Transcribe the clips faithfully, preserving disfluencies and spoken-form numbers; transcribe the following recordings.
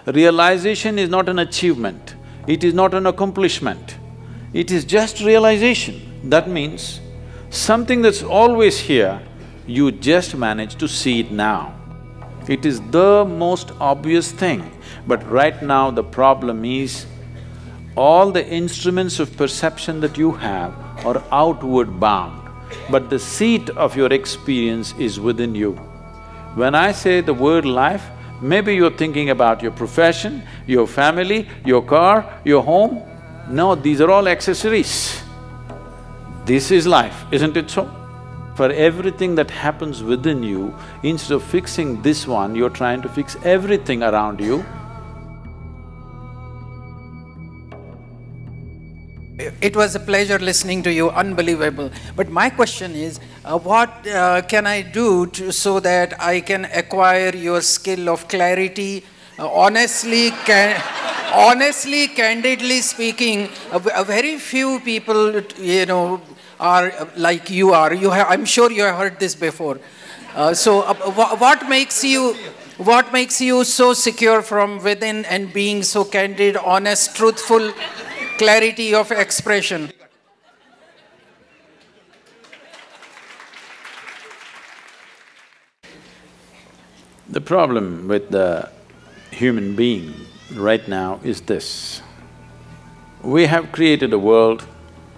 realization is not an achievement, it is not an accomplishment, it is just realization. That means something that's always here, you just manage to see it now. It is the most obvious thing, but right now the problem is all the instruments of perception that you have are outward bound, but the seat of your experience is within you. When I say the word life, maybe you're thinking about your profession, your family, your car, your home. No, these are all accessories. This is life, isn't it so? For everything that happens within you, instead of fixing this one, you're trying to fix everything around you. It was a pleasure listening to you, unbelievable. But my question is, uh, what uh, can I do to, so that I can acquire your skill of clarity? Uh, honestly, can, honestly, candidly speaking, a, a very few people, you know, are like you are. You have, I'm sure you have heard this before. Uh, so, uh, wh what makes you, what makes you so secure from within and being so candid, honest, truthful? Clarity of expression. The problem with the human being right now is this. We have created a world,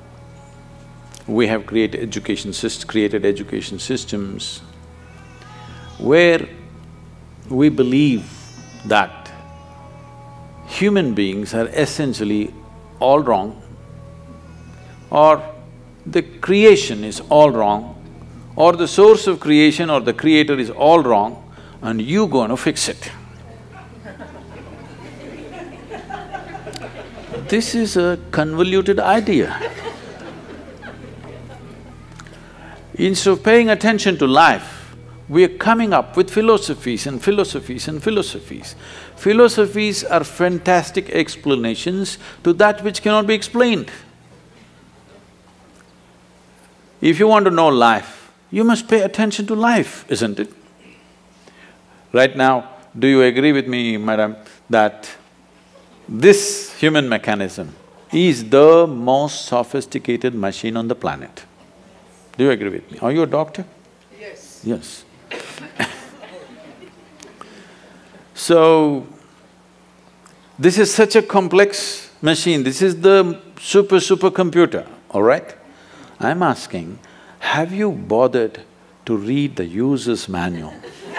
we have created education syst- created education systems where we believe that human beings are essentially all wrong, or the creation is all wrong, or the source of creation or the creator is all wrong, and you gonna fix it. This is a convoluted idea. Instead of paying attention to life, we are coming up with philosophies and philosophies and philosophies. Philosophies are fantastic explanations to that which cannot be explained. If you want to know life, you must pay attention to life, isn't it? Right now, do you agree with me, madam, that this human mechanism is the most sophisticated machine on the planet? Do you agree with me? Are you a doctor? Yes. Yes. So, this is such a complex machine, this is the super super computer, all right? I'm asking, have you bothered to read the user's manual?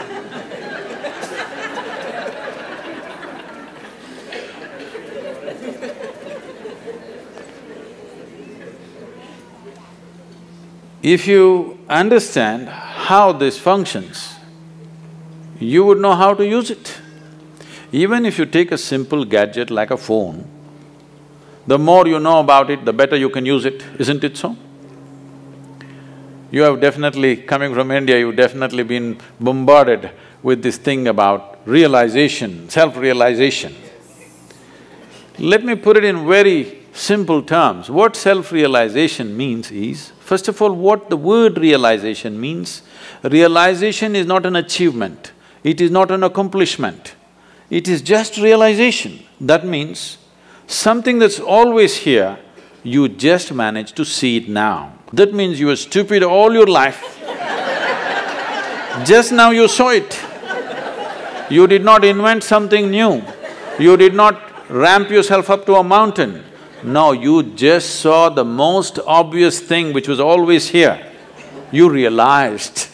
If you understand how this functions, you would know how to use it. Even if you take a simple gadget like a phone, the more you know about it, the better you can use it, isn't it so? You have definitely, coming from India, you've definitely been bombarded with this thing about realization, self-realization. Let me put it in very simple terms. What self-realization means is, first of all, what the word realization means. Realization is not an achievement, it is not an accomplishment, it is just realization. That means something that's always here, you just manage to see it now. That means you were stupid all your life, just now you saw it. You did not invent something new, you did not ramp yourself up to a mountain. No, you just saw the most obvious thing which was always here. You realized.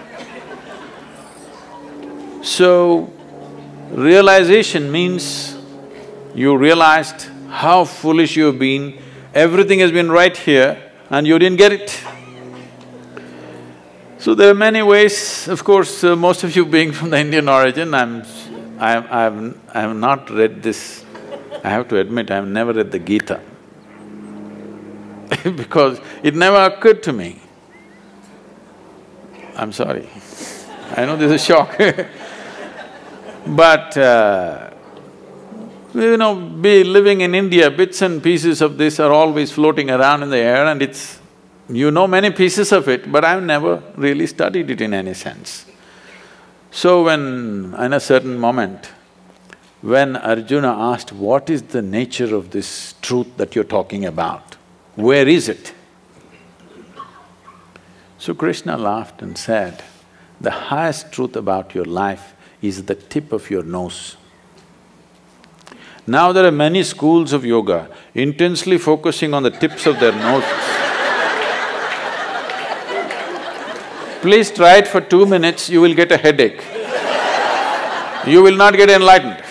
So, realization means you realized how foolish you've been, everything has been right here and you didn't get it. So there are many ways, of course, uh, most of you being from the Indian origin, I'm… I'm… I've… I have not read this. I have to admit, I have never read the Gita because it never occurred to me. I'm sorry, I know this is a shock but uh, you know, be living in India, bits and pieces of this are always floating around in the air and it's… you know many pieces of it, but I've never really studied it in any sense. So when, in a certain moment, when Arjuna asked, what is the nature of this truth that you're talking about? Where is it? So Krishna laughed and said, the highest truth about your life is the tip of your nose. Now there are many schools of yoga intensely focusing on the tips of their noses. Please try it for two minutes, you will get a headache. You will not get enlightened.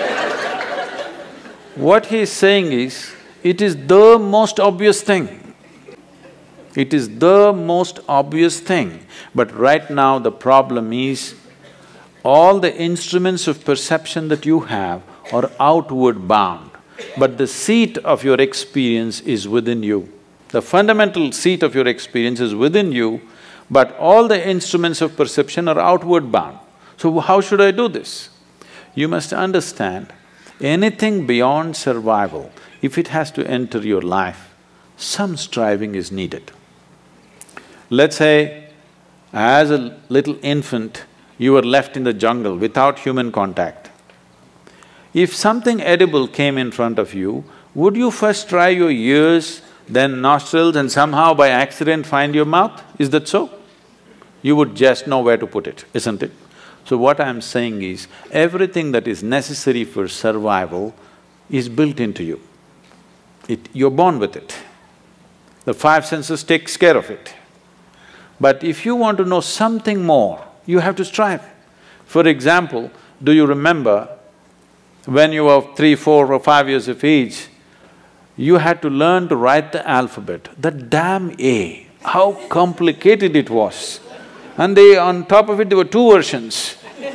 What he is saying is, it is the most obvious thing. It is the most obvious thing. But right now the problem is, all the instruments of perception that you have are outward bound, but the seat of your experience is within you. The fundamental seat of your experience is within you, but all the instruments of perception are outward bound. So how should I do this? You must understand, anything beyond survival, if it has to enter your life, some striving is needed. Let's say, as a little infant, you were left in the jungle without human contact. If something edible came in front of you, would you first try your ears, then nostrils, and somehow by accident find your mouth? Is that so? You would just know where to put it, isn't it? So what I'm saying is, everything that is necessary for survival is built into you. It… you're born with it. The five senses takes care of it. But if you want to know something more, you have to strive. For example, do you remember when you were three, four or five years of age, you had to learn to write the alphabet. That damn A, how complicated it was. And they… on top of it, there were two versions.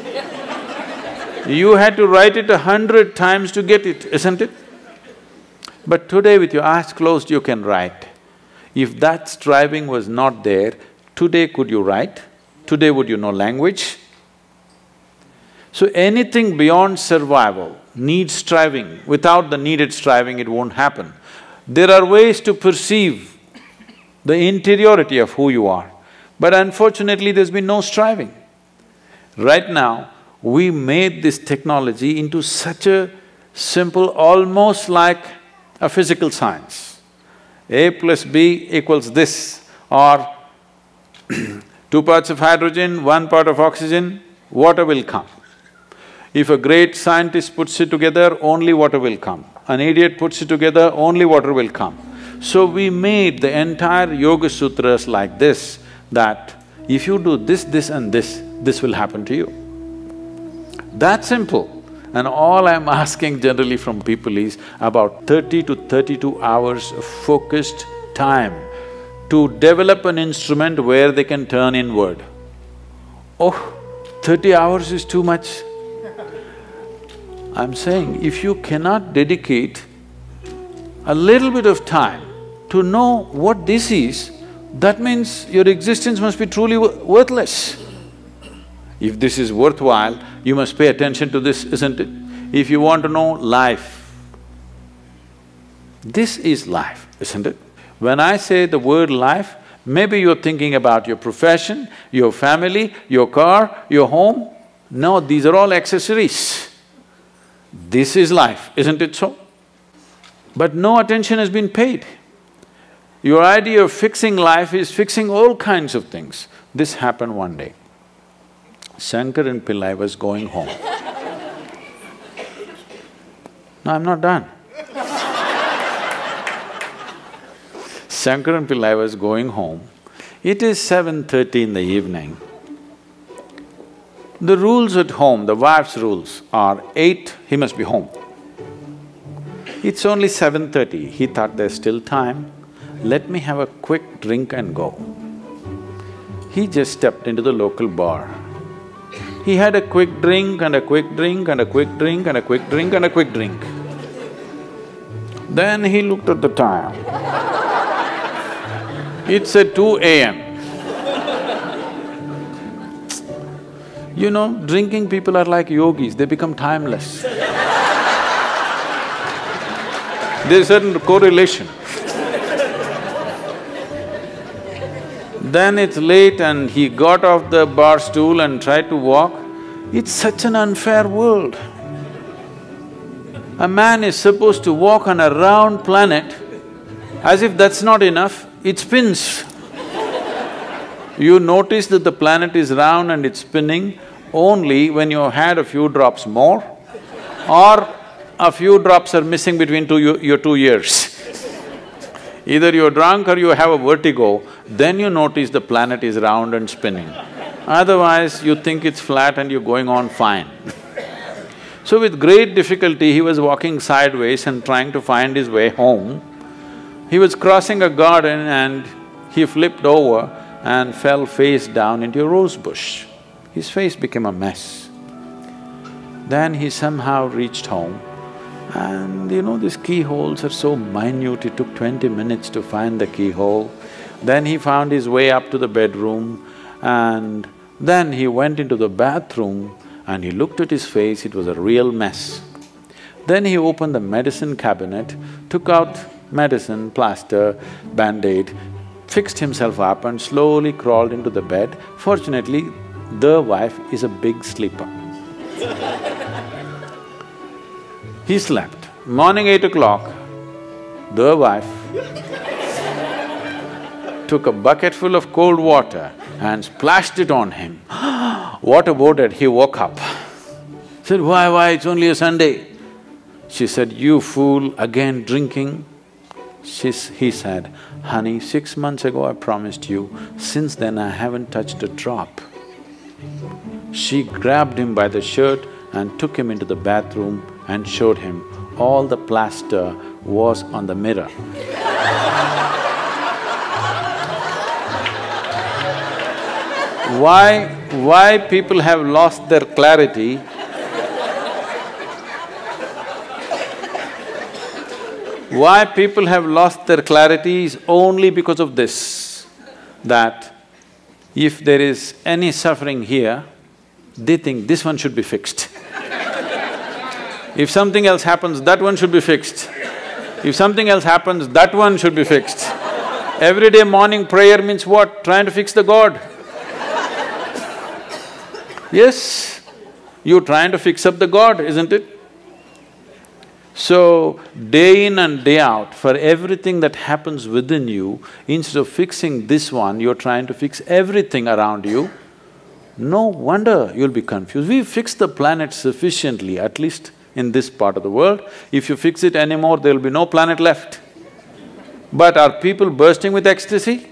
You had to write it a hundred times to get it, isn't it? But today with your eyes closed, you can write. If that striving was not there, today could you write? Today would you know language? So anything beyond survival needs striving. Without the needed striving, it won't happen. There are ways to perceive the interiority of who you are, but unfortunately there's been no striving. Right now, we made this technology into such a simple, almost like a physical science. A plus B equals this, or two parts of hydrogen, one part of oxygen, water will come. If a great scientist puts it together, only water will come. An idiot puts it together, only water will come. So we made the entire Yoga Sutras like this, that if you do this, this and this, this will happen to you. That simple. And all I'm asking generally from people is about thirty to thirty-two hours of focused time to develop an instrument where they can turn inward. Oh, thirty hours is too much. I'm saying, if you cannot dedicate a little bit of time to know what this is, that means your existence must be truly worthless. If this is worthwhile, you must pay attention to this, isn't it? If you want to know life, this is life, isn't it? When I say the word life, maybe you're thinking about your profession, your family, your car, your home. No, these are all accessories. This is life, isn't it so? But no attention has been paid. Your idea of fixing life is fixing all kinds of things. This happened one day. Shankaran Pillai was going home. No, I'm not done. Shankaran Pillai was going home. It is seven thirty in the evening. The rules at home, the wife's rules are eight, he must be home. It's only seven thirty, he thought there's still time, let me have a quick drink and go. He just stepped into the local bar. He had a quick drink and a quick drink and a quick drink and a quick drink and a quick drink. Then he looked at the time. It's at two A M You know, drinking people are like yogis, they become timeless. There's a certain correlation. Then it's late and he got off the bar stool and tried to walk. It's such an unfair world. A man is supposed to walk on a round planet. As if that's not enough, it spins. You notice that the planet is round and it's spinning only when you had a few drops more, or a few drops are missing between two, your two ears. Either you're drunk or you have a vertigo, then you notice the planet is round and spinning. Otherwise, you think it's flat and you're going on fine. So with great difficulty, he was walking sideways and trying to find his way home. He was crossing a garden and he flipped over and fell face down into a rose bush. His face became a mess. Then he somehow reached home, and you know, these keyholes are so minute, it took twenty minutes to find the keyhole. Then he found his way up to the bedroom, and then he went into the bathroom and he looked at his face, it was a real mess. Then he opened the medicine cabinet, took out medicine, plaster, band-aid, fixed himself up and slowly crawled into the bed. Fortunately, the wife is a big sleeper. He slept. Morning eight o'clock, the wife took a bucket full of cold water and splashed it on him. Water boarded, he woke up. Said, why, why, it's only a Sunday. She said, you fool, again drinking? She's, he said, honey, six months ago I promised you, since then I haven't touched a drop. She grabbed him by the shirt and took him into the bathroom and showed him all the plaster was on the mirror. Why… why people have lost their clarity? Why people have lost their clarity is only because of this, that if there is any suffering here, they think this one should be fixed. If something else happens, that one should be fixed. If something else happens, that one should be fixed. Every day morning prayer means what? Trying to fix the God. Yes, you're trying to fix up the God, isn't it? So, day in and day out, for everything that happens within you, instead of fixing this one, you're trying to fix everything around you. No wonder you'll be confused. We've fixed the planet sufficiently, at least in this part of the world. If you fix it anymore, there'll be no planet left. But are people bursting with ecstasy?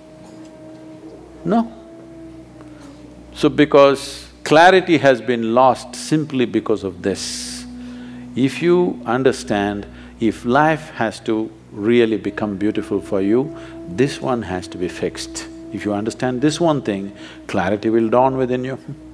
No. So because clarity has been lost simply because of this. If you understand, if life has to really become beautiful for you, this one has to be fixed. If you understand this one thing, clarity will dawn within you.